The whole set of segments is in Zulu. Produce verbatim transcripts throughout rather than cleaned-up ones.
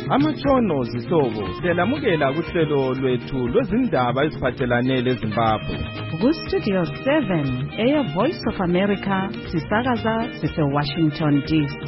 Amatshono zihlobo selamukela kuhlelo lwethu lwezindaba eziphathelane leZimbabwe. Ku Studio seven eya Voice of America sisakaza sise Washington D C.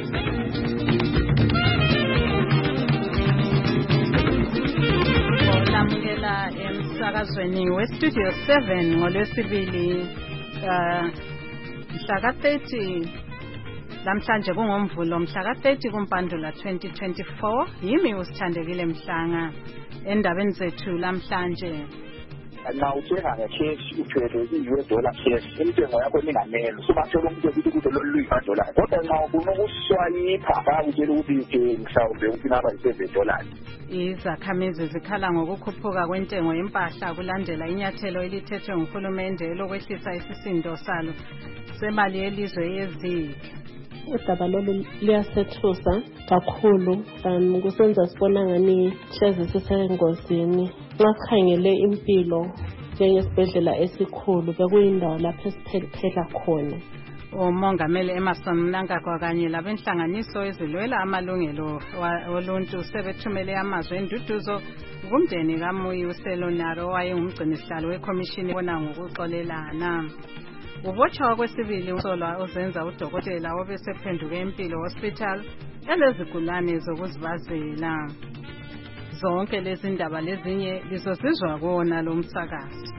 Olamukela emsakazweni we Studio seven ngolwesibili uh, mhla thirty lamhlanje kungomvulo mhla ka thirty kuMpandula twenty twenty-four. Yimi usithandekile Mhlanga endabeni zethu lamhlanje. Na uthenga ngecash uthwele i-U S dollar cash intengo yakho ninganele sobathola umuntu ukuthi kuze lolu dollar kodwa nxa ufuna ukuswayipha bayakutshela ukuthi mhlawumbe ufuna aba yi-seven dollars. Izakhamizi zikhala ngokukhuphuka kwentengo yempahla kulandela inyathelo elithethwe nguhulumende elokwehlisa isisindo salo semali yelizwe yezigi. Udaba lolu liyasethusa kakhulu um kusenza sibona ngani hleze sisengozini. Ngakhangele impilo njengesibhedlela esikhulu bekuyindawo lapho esiphephela khona. Umongameli Emerson Mnangagwa kanye labenhlanganiso ezilwela amalungelo oluntu sebethumele amazwi enduduzo kumndeni kaMuyi uSelonaro wayengumgcinisihlalo wekhomishini ebona ngokuxolelana. Ubotshwa kwesibili usolwa uzenza udokotela obesephenduke empilo hospital elezigulane zokuzibazela. Zonke lezi ndaba lezinye lizosizwa kona lo msakazo.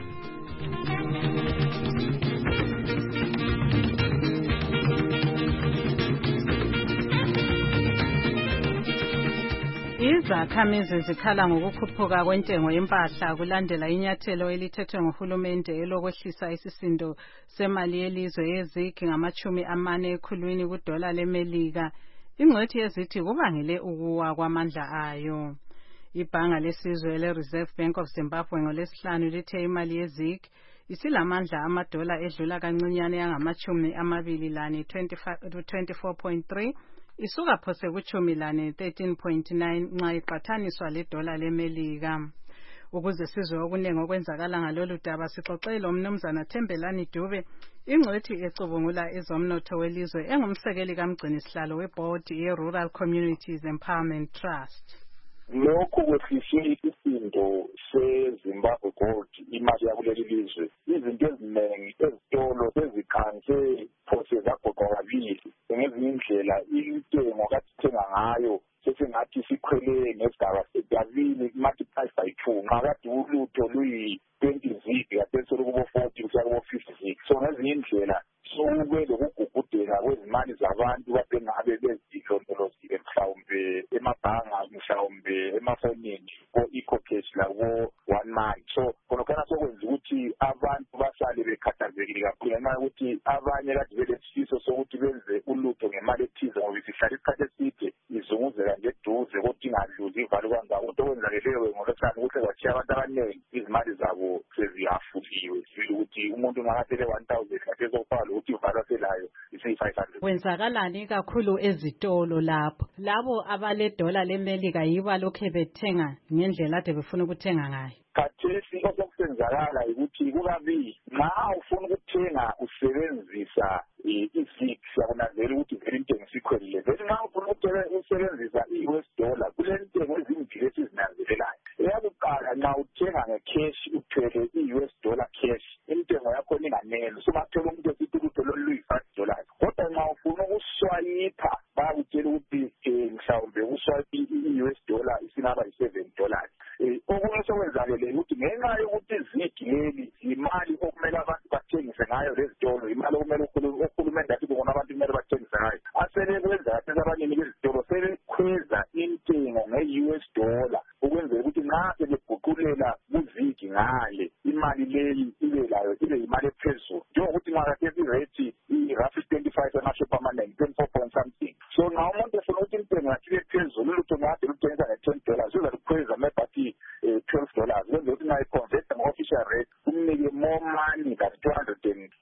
Izakhamizi zikhala ngokukhuphuka kwentengo yempahla kulandela inyathelo elithethwe nguhulumende elokwehlisa isisindo semali yelizwe yezigi ngamachumi amane ekhulwini kudola lemelika. Ingcwethi yezithi kubangele ukuwa kwamandla ayo. Ibhanga lesizwe le-Reserve Bank of Zimbabwe ngolesihlanu lithe imali yezigi isilamandla amadola edlula kancinyane yangamachumi amabili lane twenty-four point three isuka phose kuchumi lane thirteen point nine nxa iqathaniswa ledola lemelika. Ukuze sizwe okunengi okwenzakala ngalolu daba sixoxele umnumzana Thembelani Dube, ingcwethi ecubungula ezomnotho welizwe engumsekeli kamgcinisihlalo weboard ye-Rural Communities Empowerment Trust. Lokhu kwehliswe isisindo seZimbabwe Gold imali yakuleli lizwe izinto eziningi ezitolo ezikhanse phose zagoqwa kabili ngezinye indlela intengo kathenga ngayo sesingathi sikhwele ngesigaba sekabili multiply by two nxa kade ulutho luyi twenty zig kade solukubo forty kusiya kubo fifty zig. So ngezinye indlela sokube lokugugudeka kwezimali zabantu kade ngabe bezilondolozile mhlawumbe emabhanga mhlawumbe emafonini ko-ecocash labo one month. So khonokana sokwenza ukuthi abantu basale bekhathazekile kakhulu ngenxa yokuthi abanye kade belesifiso sokuthi benze ulutho ngemali ethize ngoba isihlala isikhathi eside izunguzeka nje eduze kodwa ingadluli ivalo kangako. Into okwenzakeleyo ngolosana ukuthi kwatshiya abantu abaningi izimali zabo seziyafuliwe sibili ukuthi umuntu ngakathele one thousand kade sokufaka ukuthi ivalo aselayo isiyi-five hundred. Kwenzakalani kakhulu ezitolo lapho? Labo abaledola lemelika yibo alokhe bethenga ngendlela ade befuna ukuthenga ngayo. Khathesi osokusenzakala ukuthi kukabili nxa ufuna ukuthenga usebenzisa i-zig siyakunanzela ukuthi vele intengo isikhwelile. Vele nxa ufuna ukusebenzisa i-U S dollar kulentengo ezimbili esizinanzelelayo. Eyakuqala nxa uthenga ngecash uthwele i-U S dollar cash intengo yakho ninganele sobathola umuntu esithi ukuthi lolu luyi-five dollars. Kodwa nxa ufuna ukuswayipha bayakutshela ukuthi mhlawumbe uswayiphe i-U S dollar isingaba yi-seven dollars. Okunye sokwenzakele ukuthi ngenxa yokuthi izigi leli imali okumele abantu bathengise ngayo lezitolo imali okumele uhulumende athi bona abantu kumele bathengise ngayo asebekwenza kathesi abanini bezitolo sebekhweza intengo nge-U S dollar ukwenzela ukuthi nxa sebeguqulela kuzigi ngale imali leyi ibe layo ibe yimali ephezulu njengokuthi nxa kathesi irate i-roughly twenty-five emashophu amaningi twenty-four point something. So nxa umuntu efuna ukuthi intengo yakhe ibe phezulu ulutho ngade luthengisa nge-ten dollars uzalukhweza mebathi twelve dollars kwenza ukuthi nxa iconvert ama-official rate kumnike more money than two hundred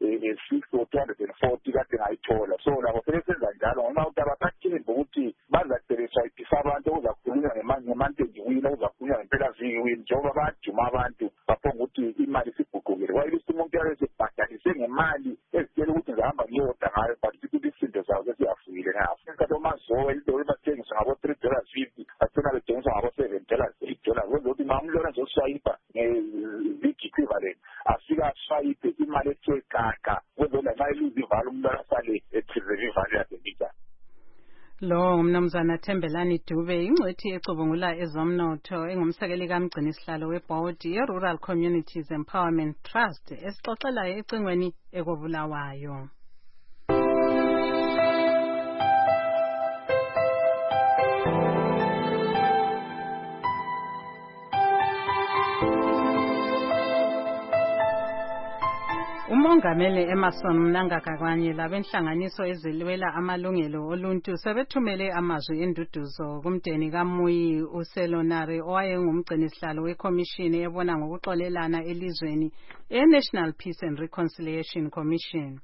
six or two hundred forty kade ngayithola. So labo sebesenza njalo ngenxa yokuthi abasathembi ukuthi bazasebeswayipisa abantu okuzakhulunywa ngemanteji wini okuzakhulunywa ngempela-viki wini njengoba bayaduma abantu baphonga ukuthi imali isiguqukile. Wayelisa umuntu yabe sebhadalise ngemali ezitshela ukuthi ngihamba ngiyoda ngayo but ukuthi isindo zawo sesiyafuyile ngayo. Isikhathi omazowe ilidolo bathengiswa ngabo three dollars fifty athena uzoswayipa nge-G equivalent afika swayipe imali ethe kaka kwenzela nxa iluze ivalo umuntu asale epreserve ivalo yakhe njalo. Lo umnumzana Thembelani Dube ingcwethi ecubungula ezomnotho engumsekeli kaMgcini sihlalo webhodi ye-Rural Communities Empowerment Trust esixoxela ecingweni ekobulawayo. Umongameli Emmerson Mnangagwa kanye labenhlanganiso ezilwela amalungelo oluntu sebethumele amazwi enduduzo kumdeni kaMuyi uSelonare owayengumgcini sihlalo weCommission ebona ngokuxolelana elizweni eNational Peace and Reconciliation Commission.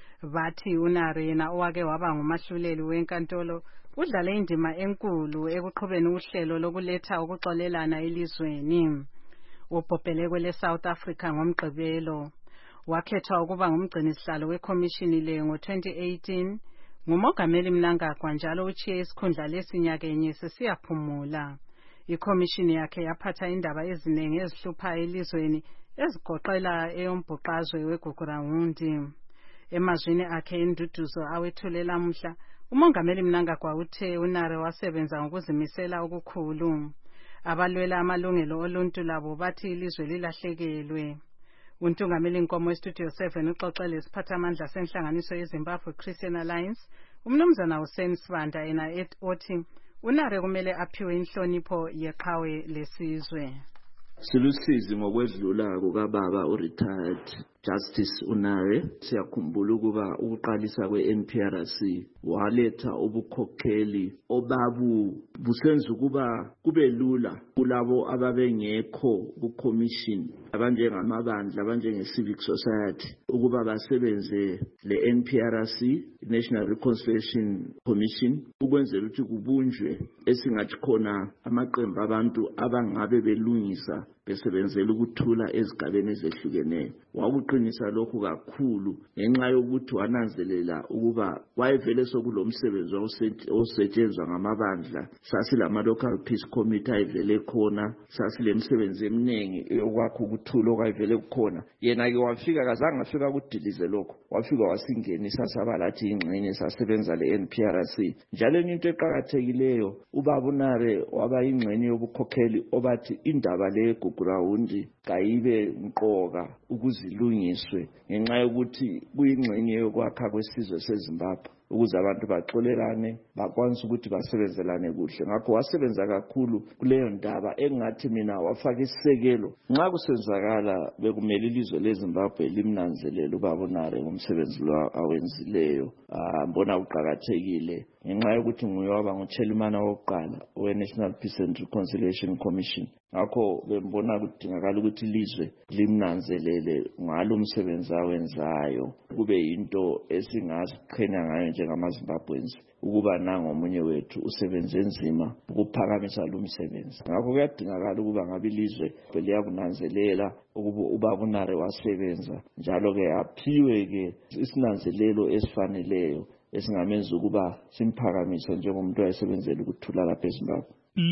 Bathi uNare yena owake waba ngumahluleli wenkantolo udlale indima enkulu ekuqhubeni uhlelo lokuletha ukuxolelana elizweni. Ubhobhele kwele South Africa ngomgqibelo wakhethwa ukuba ngumgcini sihlalo weCommission le ngo twenty eighteen ngumongameli Mnangagwa njalo uchiye isikhundla lesinyakenye sesiyaphumula. ICommission yakhe yaphatha indaba ezinengi ezihlupha elizweni ezigoqela eyombhuqazwe weGugurawundi. Emazwini akhe induduzo awethulela mhla umongameli Mnangagwa uthe uNare wasebenza ngokuzimisela okukhulu. Abalwela amalungelo oluntu labo bathi ilizwe lilahlekelwe. Untungameli Nkomo Studio seven uxoxele isiphathamandla senhlanganiso yeZimbabwe Christian Alliance umnumzana Hussein Sibanda yena othi uNare kumele aphiwe inhlonipho yeqhawe lesizwe. Silusizi ngokwedlula kukababa u-retired Justice uNare. Siyakhumbula ukuba ukuqalisa kwe-N P R C waletha ubukhokheli obabu busenza ukuba kube lula kulabo ababengekho ku-commission abanjengamabandla abanjenge-civic society ukuba basebenze le-N P R C, National Reconciliation Commission, ukwenzela ukuthi kubunjwe esingathi khona amaqembu abantu abangabe belungisa besebenzela ukuthula ezigabeni ezehlukeneyo. Wakuqinisa lokhu kakhulu ngenxa yokuthi wananzelela ukuba wayevele sokulomsebenzi osetshenzwa ngamabandla. Sasilama local peace committee ayivele khona, sasilemsebenzi eminingi yokwakha ukuthula okwayivele kukhona. Yena ke wafika kazange afika kudilize lokho, wafika wasingenisa sabalathi ingxenye sasebenza le-N P R C. Njalo into eqhakathekileyo ubaba uNare waba ingxenye yobukhokheli obathi indaba le Gugurawundi kayibe mqoka ukuzilungiswe ngenxa yokuthi kuyingxenye yokwakha kwesizwe seZimbabwe ukuze abantu baxolelane bakwanise ukuthi basebenzelane kuhle. Ngakho wasebenza kakhulu kuleyo ndaba engathi mina wafaka isisekelo. Nxa kusenzakala bekumele ilizwe leZimbabwe limnanzelele ubaba uNare ngomsebenzi lo awenzileyo. Mbona uqhakathekile ngenxa yokuthi nguye waba nguchairman wokuqala we-National Peace and Reconciliation Commission. Ngakho bembona kudingakala ukuthi ilizwe limnanzelele ngalo umsebenzi awenzayo, kube into esingaziqhenya ngayo njengamaZimbabweans ukuba nango omunye wethu usebenze nzima ukuphakamisa lo msebenzi. Ngakho kuyadingakala ukuba ngabe ilizwe liyakunanzelela ukuba ubaba uNare wasebenza, njalo ke aphiwe ke isinanzelelo esifaneleyo esingamenza ukuba simphakamise njengomuntu oyesebenzela ukuthula lapha eZimbabwe.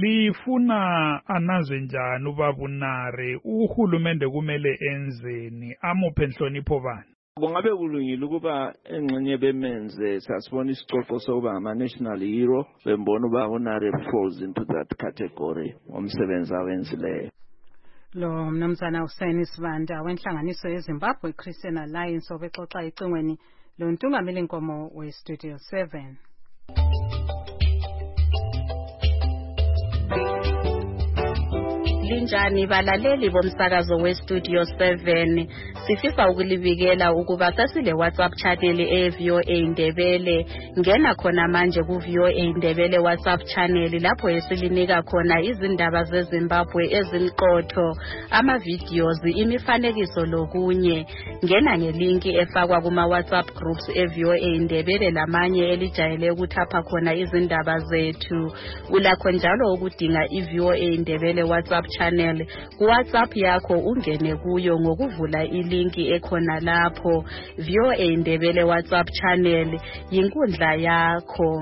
Lifuna anazwe njani ubaba uNare? Uhulumende kumele enzeni? Amuphe inhlonipho bani? Kungabe kulungile ukuba engxenye bemenze sasibona isicoco sokuba ngama-national hero, bembona ubaba uNare falls into that category ngomsebenzi awenzileyo. Lo mnumzana Hussein Sibanda wenhlanganiso yeZimbabwe Christian Alliance obexoxa ecingweni lo ntungameli Nkomo we-Studio seven. Linjani balaleli bomsakazo we-Studio seven, sifisa ukulibikela ukuba sasile WhatsApp channel e-V O A Ndebele. Ngena khona manje ku-V O A Ndebele WhatsApp channel lapho esilinika khona izindaba zeZimbabwe eziliqotho, ama-videos, imifanekiso lokunye. Ngena ngelinki efakwa kuma-WhatsApp groups e-V O A Ndebele lamanye elijayele ukuthapha khona izindaba zethu. Ulakho njalo ukudinga i-V O A Ndebele WhatsApp channel ku WhatsApp yakho, ungene kuyo ngokuvula ilinki ekhona lapho. V O A Ndebele WhatsApp channel yinkundla yakho.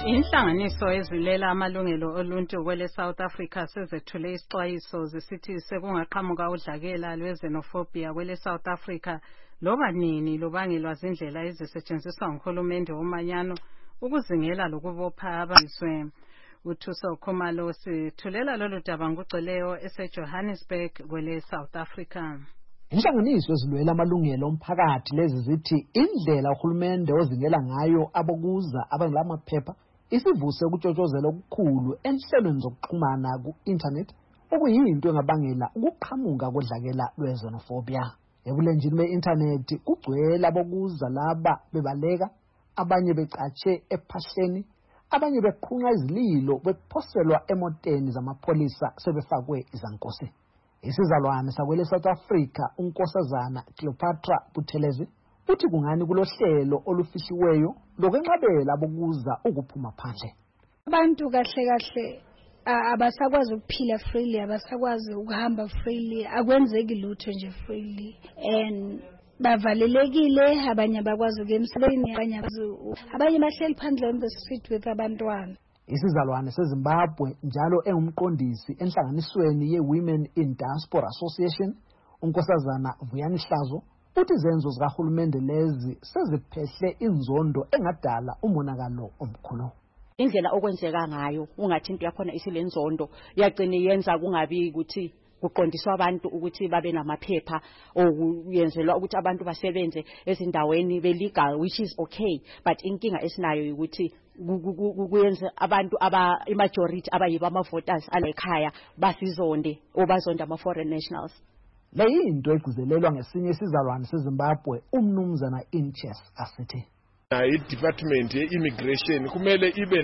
Inhlanganiso ezilela amalungelo oluntu kwele South Africa sezethule isixwayiso zisithi sekungaqhamuka udlakela lwexenophobia kwele South Africa loba nini lubangelwa zindlela ezisetshenziswa nguhulumende womanyano ukuzingela lokubopha abazwe. Uthuso Khumalo sithulela lolu daba ngugcweleyo eseJohannesburg kwele South Africa. Inhlanganiso ezilwela amalungelo omphakathi lezi zithi indlela uhulumende ozingela ngayo abokuza abangelamaphepha isivuse ukutshotshozela okukhulu enhlelweni zokuxhumana ku-internet okuyinto engabangela ukuqhamuka kodlakela lwexenophobia. Ebulenjini be-internet kugcwele abokuza laba bebaleka, abanye becatshe ephahleni, abanye beqhunqa izililo bephoselwa emoteni zamapholisa sebefakwe izankosi. Isizalwane sakwele South Africa unkosazana Cleopatra Buthelezi uthi kungani kulohlelo olufishiweyo lokwenqabela abokuza ukuphuma phandle. Abantu kahle kahle abasakwazi ukuphila freely, abasakwazi ukuhamba freely, akwenzeki lutho nje freely, and bavalelekile, abanye bakwazi ukuyemsebenzini, abanye abanye bahleli phandle on the street with abantwana. Isizalwane seZimbabwe njalo engumqondisi enhlanganisweni ye-Women in Diaspora Association unkosazana Vuyani Hlazo uthi izenzo zikahulumende lezi seziphehle inzondo engadala umonakalo omkhulu. Indlela okwenzeka ngayo ungathi into yakhona isilenzondo yagcina yenza kungabi ukuthi kuqondiswa abantu ukuthi babe namaphepha okuyenzelwa ukuthi abantu basebenze ezindaweni belegal, which is okay, but inkinga esinayo ukuthi kuyenza abantu aba majority abayiba ama voters alekhaya basizonde obazonda ama foreign nationals. Le into egcizelelwa ngesinye isizalwane seZimbabwe umnumzana Inches asithi i-department ye-immigration kumele ibe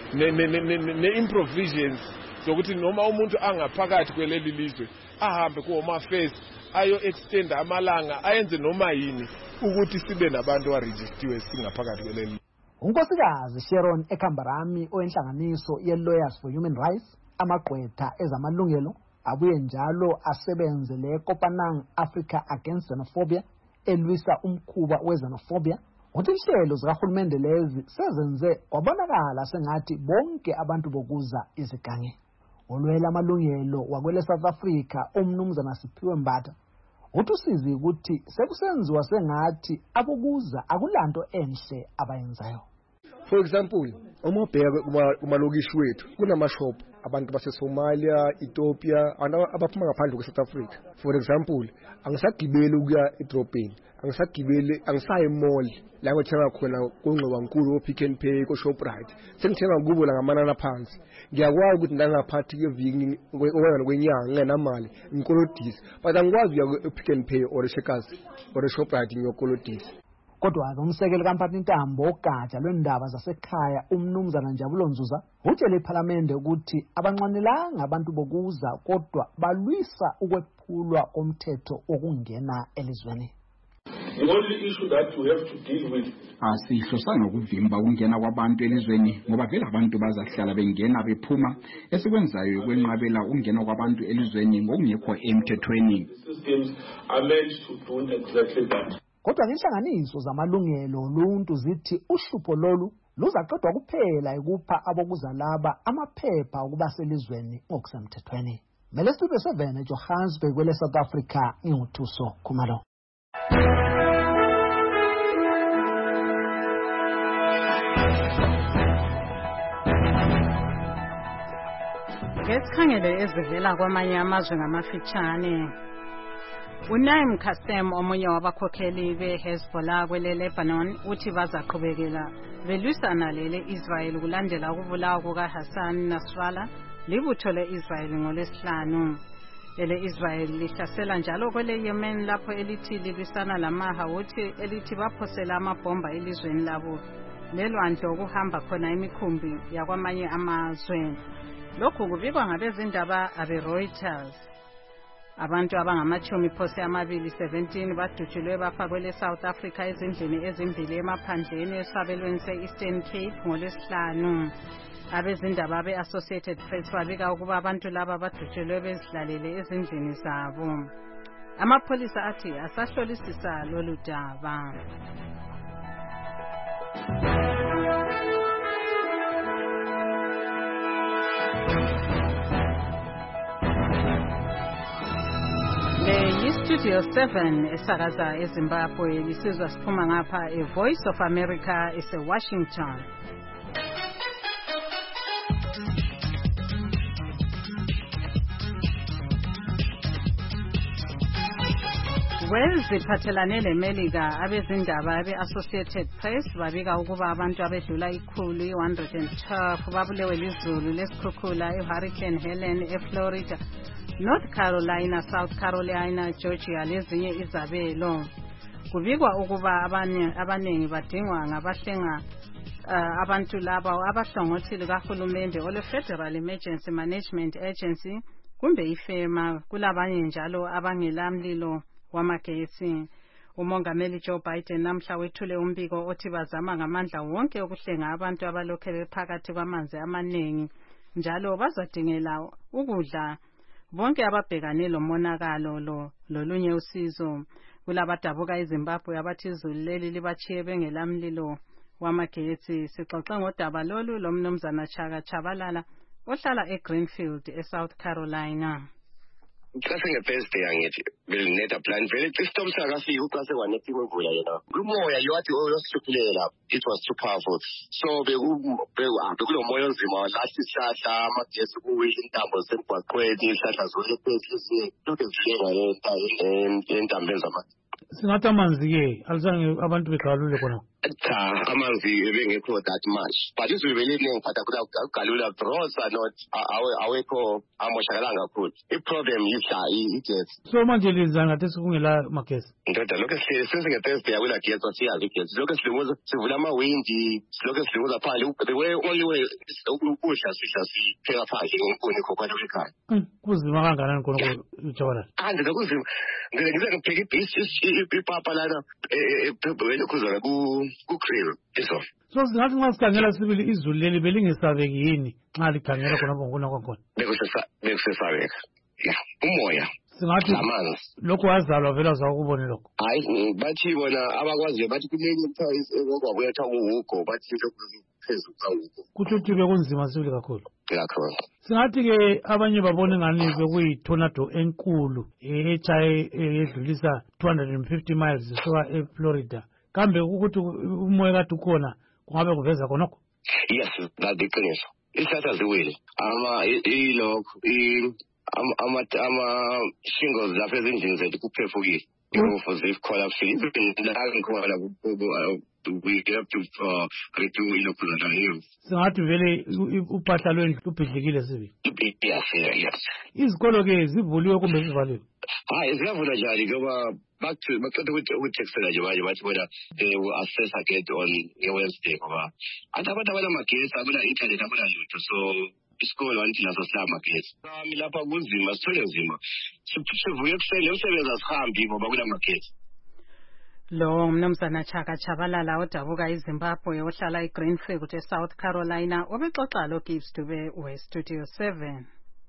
ne-improvisions zokuthi noma umuntu angaphakathi kweleli lizwe ahambe ku-home affairs ayo-extenda amalanga ayenze noma yini ukuthi sibe nabantu abarejistiwe singaphakathi kweleli. Unkosikazi Sharon Ekambarami oyenhlanganiso ye-Lawyers for Human Rights amagqwetha ezamalungelo abuye njalo asebenze le-Kopanang Africa Against Xenophobia elwisa umkhuba we-xenophobia uthi inhlelo zikahulumende lezi sezenze kwabonakala sengathi bonke abantu bokuza izigange. Olwela amalungelo wakwele South Africa umnumzana Siphiwe Mbatha uthi usizi ukuthi sekusenziwa sengathi abokuza akulanto enhle abayenzayo. For example, uma ubheka kumalokishi wethu kunamashop abantu baseSomalia, Ethiopia, abaphuma ngaphandle kwe-South Africa. For example, angisagibeli ukuya edrobheni, angisagibeli angisayi mall la ngithenga khona kungcoba nkulu Pick n Pay ko Shoprite. Sengithenga kubo la ngamanana phansi. Ngiyakwazi ukuthi ndangaphathi keviki okwana kwenyanga ngenamali ngikolodisi, but angikwazi ukuya Pick n Pay or Checkers or Shoprite ngiyokolodisi. Kodwa umsekeli kaMphathi Ntambo ogatsha lwendaba zasekhaya umnumzana Njabulo Nzuza utshele iPhalamende ukuthi abanqwanelanga abantu bokuza kodwa balwisa ukwephulwa komthetho okungena elizweni. The only issue that we have to deal with asihlosana ukuvimba ukungena kwabantu elizweni ngoba vele abantu bazahlala bengena bephuma esikwenzayo kwenqabela ukungena kwabantu elizweni ngokungekho emthethweni. Systems are meant to do exactly that. Kodwa ngenhlanganiso zamalungelo oluntu zithi uhlupho lolu luzaqedwa kuphela ukupha abokuza laba amaphepha okuba selizweni ngokusemthethweni. Mele Studio seven eJohannesburg kwele South Africa nginguthuso Khumalo. Ngesikhangele ezivela kwamanye amazwe ngamafitshane. Unaim Qassem omunye wabakhokheli be-Hezbollah kwele Lebanon uthi bazaqhubekela belwisana lele Israel kulandela ukubulawa kukaHassan Nasrallah libutho le-Israel ngolwesihlanu. Lele Israel lihlasela njalo kwele Yemen lapho elithi lilwisana lamaHouthi elithi baphosela amabhomba elizweni labo lelwandle okuhamba khona imikhumbi yakwamanye amazwe. Lokhu kubikwa ngabezindaba abe-Reuters. Abantu abangamachumi phose amabili seventeen badutshulwe bafakwe le-South Africa ezindlini ezimbili emaphandleni esabelweni se-Eastern Cape ngolwesihlanu. Abezindaba be-Associated Press babika ukuba abantu laba badutshulwe bezihlalele ezindlini zabo. Amapholisa athi asahlolisisa lolu daba. iStudio seven esakaza eZimbabwe lisizwa siphuma ngapha eVoice of America ese-Washington. Kweziphathelane leMelika abezindaba abe-Associated Press babika ukuba abantu abedlula ikhulu one hundred twelve babulewe lizulu lesikhukhula eHurricane Helen eFlorida, North Carolina, South Carolina, Georgia lezinye izabelo. Kubikwa ukuba abanye abanengi badingwa ngabahlenga uh, abantu laba abahlongothile kahulumende ole Federal Emergency Management Agency kumbe ifema, kulabanye njalo abangelamlilo wamagetsi. Umongameli Joe Biden namhla wethule umbiko othi bazama ngamandla wonke ukuhlenga abantu abalokhe bephakathi kwamanzi amaningi, njalo bazadingela ukudla bonke ababhekane lomonakalo lo lolunye usizo. Kulabadabuka eZimbabwe abathi izulu leli libachiye bengelamlilo wamagetsi. Sixoxe ngodaba lolu lomnumzana Chaka Chabalala ohlala eGreenfield eSouth Carolina. Kasi nge-Thursday angithi belinetha plan vele istorm sakafika uqase kwanetha imvula yena umoya yathi oyosihluphile it was too powerful, so bekulomoya onzima last isihlahla amagesi kuwe intambo zemgwaqweni isihlahla zonke phezulu lokhu ziyenga entambeni zamanzi. Singathi amanzi-ke alizange abantu begalule khona. Cha, amanzi ebengekho that much, but izulu beliningi but akugalula roads are not awekho amoshakala kakhulu. I-problem yidla igesi. So manje lenza ngathi sekungela magesi. Ndoda lokho sihlele senze nge-Thursday akula gesi asiyazi igesi. Lokho silimuza sivula amawindi, lokho silimuza phandle the way only way ukudla sidla sipheka phandle ngonkuni khokhwana ekhaya. Kuzima kangakanani khona uJabala? Ande lokuzima ngize ngipheka ibhisi ipapa lana ebhebhweni kuzona ku cream eso. So singathi nxa sikhangela sibili izulu leli belingesabeki yini nxa likhangela khona ngona kwakhona? Bekusesa bekusesabeka. Ya, umoya. Singathi lokho wazalwa vela uzakubona lokho. Hayi bathi bona abakwaziyo bathi kulenye mthayisi ngokwabuyetha uhugo bathi lokhu phezulu kahugo. Kuthi uthi bekunzima sibili kakhulu. Kakhulu. Singathi ke abanye babone ngani bekuyi tornado enkulu echaye edlulisa two hundred fifty miles esuka eFlorida. Kambe ukuthi umoya kade ukhona kungabe kuveza khonokho? Yes, that's the case. Isihlahla ziwile ama ilokho ama ama shingles lapha ezindlini zethu kuphefukile. Imfuzo zikholaphse la ngikhona we have to uh, redo inokhona hiyo. Singathi vele uphahla lwendlu lubhidlikile sibi. Yes, yes. Izikolo ke zivuliwe kumbe zivaliwe? Hayi ziyavula njani ngoba bathi baqeda ukutextela nje manje bathi bona they will assess again on Wednesday ngoba athi abantu abanamagesi abona internet abona lutho, so isikolo wanti naso silamagesi. Sami lapha kunzima sithole nzima sivuye kusele umsebenzi asihambi ngoba kunamagesi. Lo mnumzana Chaka Chabalala odabuka eZimbabwe ohlala eGreenfield eSouth Carolina obexoxa lo Gibbs Dube weStudio seven.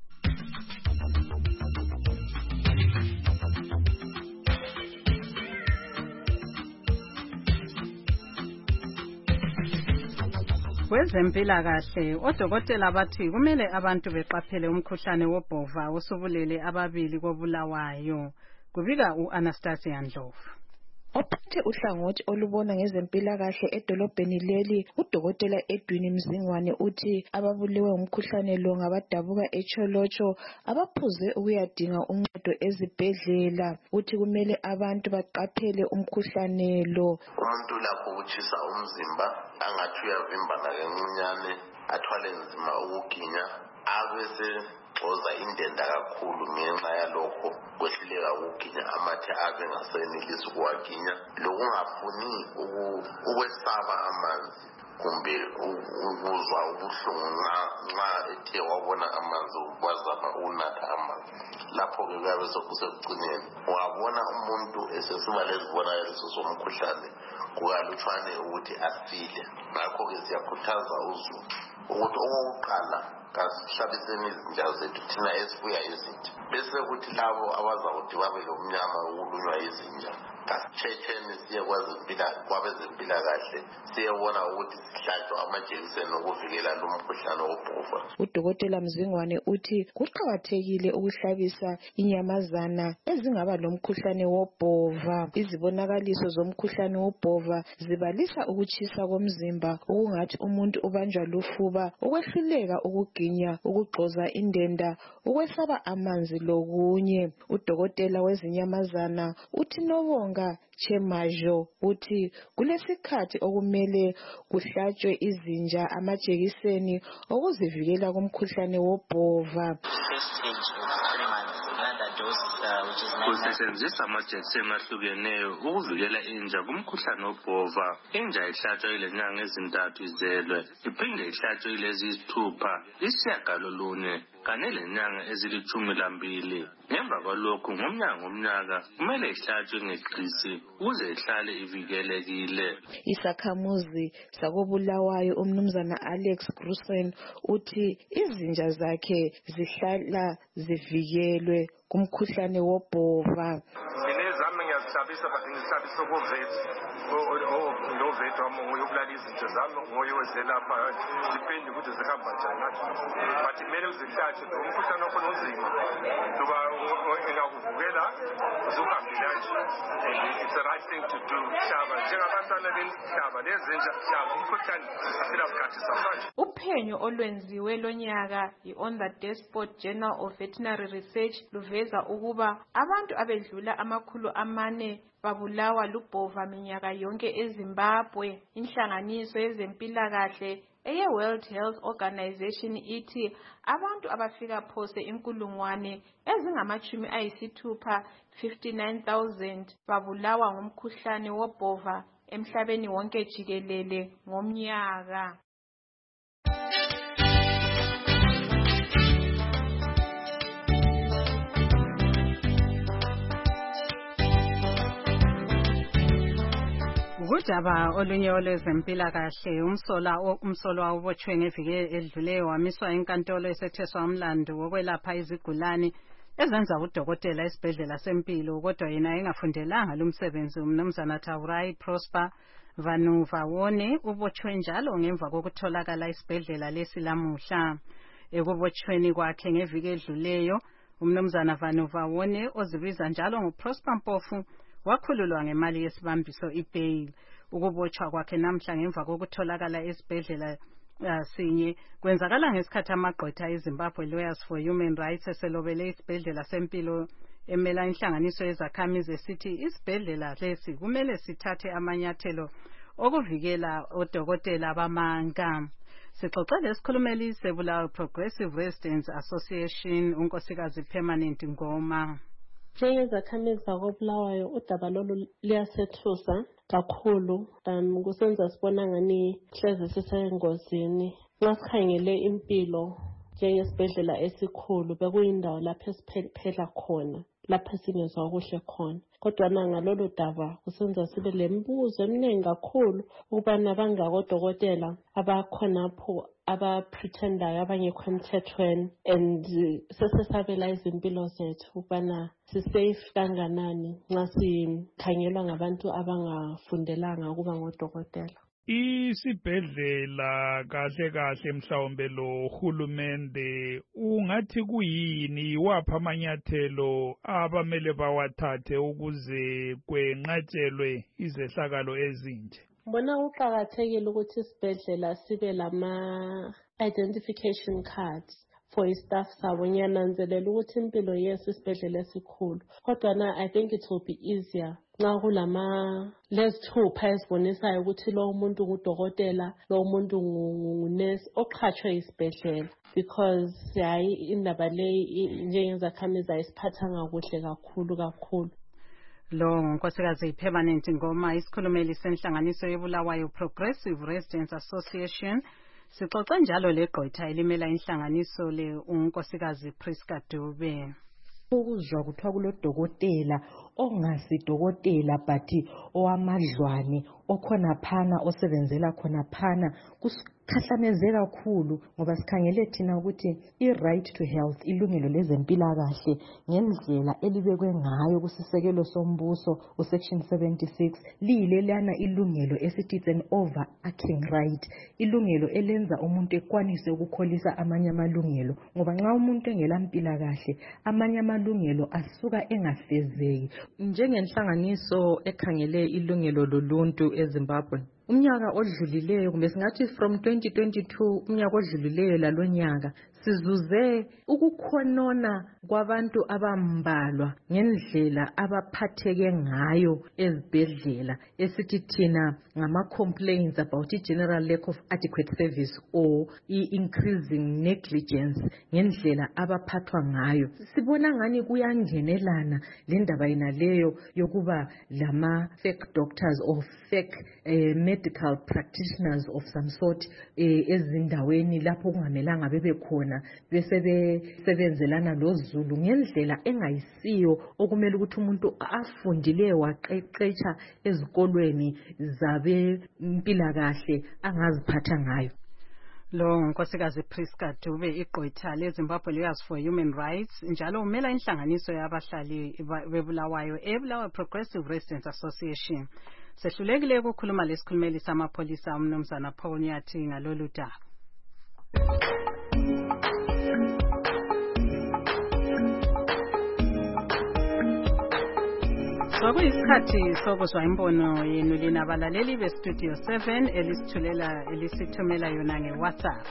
Kwezempilakahle odokotela bathi kumele abantu beqaphele umkhuhlane wobhova osubulele ababili kobulawayo. Kubika uAnastasia Ndlovu. Ophethe uhlangothi olubona ngezempilakahle edolobheni leli udokotela Edwin Mzingwane uthi ababulewe umkhuhlane lo ngabadabuka eCholocho abaphuze ukuyadinga uncedo ezibhedlela. Uthi kumele abantu baqaphele umkhuhlane lo. Umuntu lapho utshisa umzimba angathi uyavimbana kancinyane athwale nzima ukuginya abese xoza indenda kakhulu ngenxa yalokho kwehluleka ukuginya amathe abe ngasenelisi ukuwaginya lokungafuni ukwesaba amanzi kumbe ukuzwa ubuhlungu nxa ethe wabona amanzi wazama ukunatha amanzi. Lapho-ke kuyabe sokusekucineni wabona umuntu esesiba lezibonakaliso zomkhuhlane kukalutshwane ukuthi asile. Ngakho-ke siyakhuthaza uzulu ukuthi okokuqala kasihlabiseni izinja zethu thina esibuya izinja, bese kuthi labo abazakuthi babe lomnyama wokulunywa izinja kasitshetheni siye kwabezempilakahle siyebona ukuthi sihlatshwa amajekiseni okuvikela lo mkhuhlane wobhova. Udokotela Mzingwane uthi kuqakathekile ukuhlabisa inyamazana ezingaba lomkhuhlane wobhova. Izibonakaliso zomkhuhlane wobhova zibalisa ukutshisa komzimba, ukungathi umuntu ubanjwa lufuba, ukwehluleka ukuginya, ukugxoza indenda, ukwesaba amanzi lokunye. Udokotela wezinyamazana uthi Nobonga Chemajo uthi kulesikhathi okumele kuhlatshwe izinja amajekiseni okuzivikela kumkhuhlane wobhova. Kusetshenziswa amajekiseni ahlukeneyo ukuvikela inja kumkhuhlane wobhova. Inja ihlatshwa ilenyanga ezintathu izelwe, iphinde ihlatshwe ileziyisithupha, isiyagalolunye kanye lenyanga ezilitshumi lambili. Ngemva kwalokhu ngomnyaka ngomnyaka kumele ihlatshwe ngeqisi ukuze ihlale ivikelekile. Isakhamuzi sakobulawayo umnumzana Alex Grusen uthi izinja zakhe zihlala zivikelwe kumkhuhlane wobhova. Sinezami ngiyazithabisa ngihlabisa kuvethi lo vethi wami ngoyokulala izinto zami ngoyozelapha depende ukuthi zihamba njani but kumele uzihlathe umkhuhlane wakhona unzima ngoba engakuvukela uzuhambela nje it's the right thing to do. Hlaba njengabantwana benhlaba lezinja hlaba umkhuhlane afika sikhathi samanje. Uphenyo olwenziwe lonyaka yi-On the Despot Journal of Veterinary Research luveza ukuba abantu abedlula amakhulu amane babulawa lubhova minyaka yonke eZimbabwe. Inhlanganiso yezempilakahle eye World Health Organization ithi abantu abafika phose inkulungwane ezingamachumi ayisithupha fifty-nine thousand babulawa ngumkhuhlane wobhova emhlabeni wonke jikelele ngomnyaka. Kudaba olunye olwezempilakahle umsola umsolwa ubotshwe ngeviki edluleyo wamiswa enkantolo esetheswa umlando wokwelapha izigulane ezenza udokotela esibhedlela sempilo kodwa yena engafundelanga lumsebenzi. Umnumzana Taurai Prosper Vanuvawone ubotshwe njalo ngemva kokutholakala esibhedlela lesi lamuhla. Ekubotshweni kwakhe ngeviki edluleyo umnumzana Vanuvawone ozibiza njalo nguProsper Mpofu wakhululwa ngemali yesibambiso ibail. Ukubotshwa kwakhe namhla ngemva kokutholakala esibhedlela uh, sinye kwenzakala ngesikhathi amagqwetha eZimbabwe Lawyers for Human Rights eselobele isibhedlela sempilo emela inhlanganiso yezakhamizi esithi isibhedlela lesi kumele sithathe amanyathelo okuvikela odokotela bamanga. Sixoxele isikhulumeli sebulawayo Progressive Residents Association unkosikazi Permanent Ngoma. Njengezakhamizi zakobulawayo udaba lolu liyasethusa kakhulu um kusenza sibona ngani hleze sisengozini. Ngasikhangele impilo njengesibhedlela esikhulu bekuyindawo lapho esiphela khona lapho singezwa kuhle khona kodwa ngalolu daba kusenza sibe lembuzo eminingi kakhulu ukubana bangakodokotela abakhonapho aba-pretendayo abangekho emthethweni and sesesabela izimpilo zethu ukubana sisafe kanganani nxa sikhangelwa ngabantu abangafundelanga ukuba ngodokotela. Isibhedlela kahle kahle mhlawumbe lo hulumende ungathi kuyini wapha amanyathelo abamele bawathathe ukuze kwenqatshelwe izehlakalo ezinje? Mbona kuqakathekile ukuthi isibhedlela sibe lama identification cards for staff sabo. Ngiyananzelela ukuthi impilo yes isibhedlela esikhulu kodwa na I think it will be easier nxa kulama lesithupha esibonisayo ukuthi lo umuntu ngudokotela lo umuntu ngunesi oqhatshwe isibhedlela because hayi indaba le njengezakhamizi ayisiphathanga kuhle kakhulu kakhulu. Lo nkosikazi Permanent Ngoma isikhulumeli senhlanganiso yebulawayo Progressive Residents Association. Sixoxe njalo legqwetha elimela inhlanganiso le unkosikazi Priska Dube. Ukuzwa kuthiwa kulodokotela ongasidokotela but owamadlwane okhona phana osebenzela khona phana kusikhahlameze kakhulu ngoba sikhangele thina ukuthi i-right to health ilungelo lezempilakahle ngendlela elibekwe ngayo kusisekelo sombuso usection seventy-six liyile lana ilungelo esithi it's an overarching right ilungelo elenza umuntu ekwanise ukukholisa amanye amalungelo ngoba nxa umuntu engelampilakahle amanye amalungelo asuka engafezeki njengenhlanganiso ekhangele ilungelo loluntu eZimbabwe. Umnyaka odlulileyo kumbe singathi from twenty twenty-two umnyaka odlulileyo lalonyaka sizuze ukukhonona kwabantu abambalwa ngendlela abaphatheke ngayo ezibhedlela esithi thina ngama complaints about the general lack of adequate service or increasing negligence ngendlela abaphathwa ngayo. Sibona ngani kuyangenelana lendaba inaleyo yokuba lama fake doctors or fake eh, medical practitioners of some sort eh, ezindaweni lapho kungamelanga bebe khona bese besebenzelana lozulu ngendlela engayisiyo okumele ukuthi umuntu afundile waqeqetsha ezikolweni zabe impilakahle angaziphatha ngayo. Lo nkosikazi Priska Dube igqwetha leZimbabwe Lawyers for Human Rights njalo umela inhlanganiso yabahlali bebulawayo eBulawayo Progressive Residents Association. Sehlulekile ukukhuluma lesikhulumeli samapholisa umnumzana Paul Nyathi ngalolu daba. Sokuyisikhathi sokuzwa imbono yenu lina abalaleli beStudio seven elisithulela elisithumela yona ngeWhatsApp.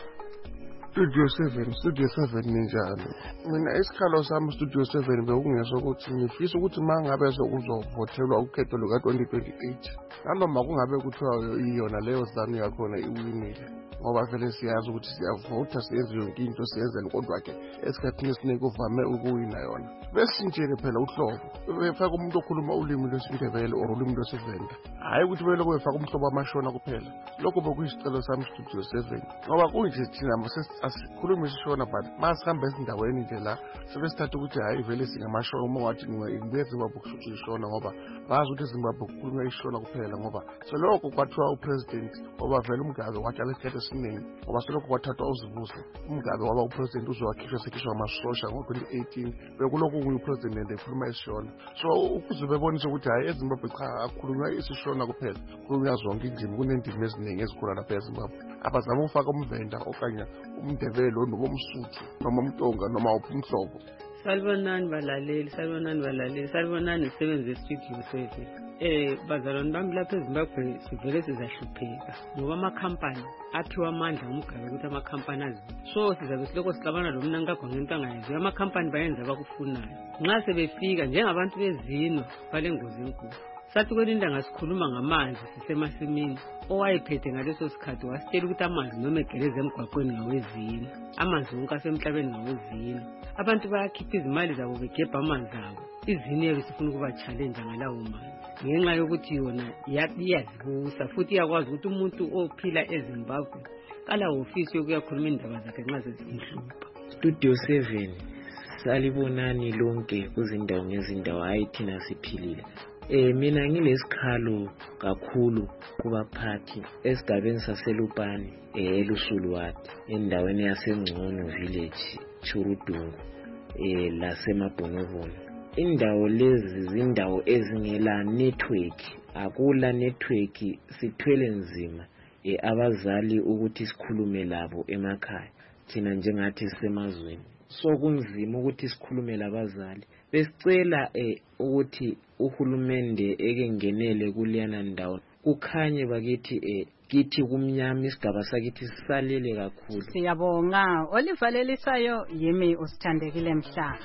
Studio seven, Studio seven ninjani? Mina isikhalo sami Studio seven bekungeso ukuthi ngifisa ukuthi mangabe sokuzovothelwa ukhetho luka twenty twenty-eight. Nanoma kungabe kuthiwa iyona leyo zanu yakhona iwinile. Ngoba vele siyazi ukuthi siyavota siyenze yonke into siyenzele kodwa ke esikhathini esiningi uvame ukuwina yona. Besintshele phela uhlobo. Befaka umuntu okhuluma ulimi lwesiNdebele or ulimi lwesivenda. Hayi ukuthi vele kuyefaka umhlobo amashona kuphela. Lokho bekuyisicelo sami Studio seven. Ngoba kunje thina asikhuluma isishona but masihamba ezindaweni nje la sebesithatha ukuthi hayi vele singamashona uma wathi ngibeze babukusho ishona ngoba bazi ukuthi Zimbabwe kukhulunywa ishona kuphela ngoba selokho kwathiwa upresident ngoba vele umgabe watshala isikhathi esiningi ngoba selokho kwathathwa uzibuso umgabe waba upresident uzowakhishwa sekhishwa amasosha ngo twenty eighteen bekulokho kuyipresident ekhuluma isishona so ukuze bebonise ukuthi hayi eZimbabwe cha akukhulunywa isishona kuphela kukhulunywa zonke indimi kunendimi eziningi ezikhona lapha eZimbabwe abazama ukufaka umvenda okanye umndebelo noma umsuthu noma umtonga noma umhlobo. Salibonani balaleli, salibonani balaleli, salibonani isebenzi estudio seven. Eh bazalwane bami lapha eZimbabwe sivele sizahlupheka ngoba amakhampani aphiwa amandla umgabe ukuthi amakhampani azi. So sizabe siloko sixabana lo mna ngakho ngento angayenzi. Amakhampani bayenza abakufunayo. Nxa sebefika njengabantu bezino balengozi enkulu. Sathi kwelinda ngasikhuluma ngamanzi sisemasimini owayephethe ngaleso sikhathi wasitshela ukuthi amanzi noma egeleze emgwaqweni ngawezini amanzi wonke asemhlabeni ngawezini abantu bayakhipha izimali zabo begebha amanzi abo izini yabo sifuna ukuba challenge ngalawo manzi ngenxa yokuthi yona iyazibusa futhi iyakwazi ukuthi umuntu ophila eZimbabwe kala ofisi yokuyakhuluma indaba zakhe nxa sezimhlupha. Studio seven salibonani lonke kuzindawo ngezindawo hayi thina siphilile. Eh mina ngilesikhalo kakhulu kubaphathi esigabeni saselupani eh elusulwati endaweni yaseNgcono village Churudungu eh lasemabhonobono. Indawo lezi zindawo ezingela network akula network sithwele nzima eh abazali ukuthi sikhulume labo emakhaya thina njengathi semazweni so kunzima ukuthi sikhulume labazali besicela eh ukuthi uhulumende ekengenele kuliyana ndawo kukhanye bakithi eh kithi kumnyama isigaba sakithi sisalele kakhulu. Siyabonga olivalelisayo yimi usithandekile mhla.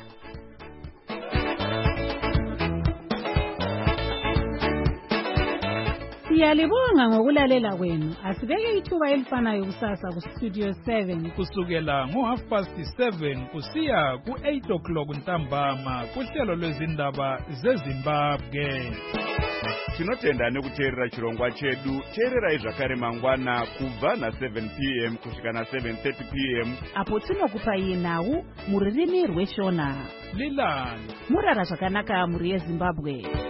Siyalibonga ngokulalela kwenu. Asibeke ithuba elifanayo kusasa ku Studio seven kusukela ngo half past seven kusiya ku eight o'clock ntambama kuhlelo lwezindaba zeZimbabwe. Tinotenda nekuteerera chirongwa chedu. Teererai zvakare mangwana kubva na seven p m kusvika na seven thirty p m apo tinokupai nhau mururimi rweshona. Lilani murara zvakanaka muri yeZimbabwe.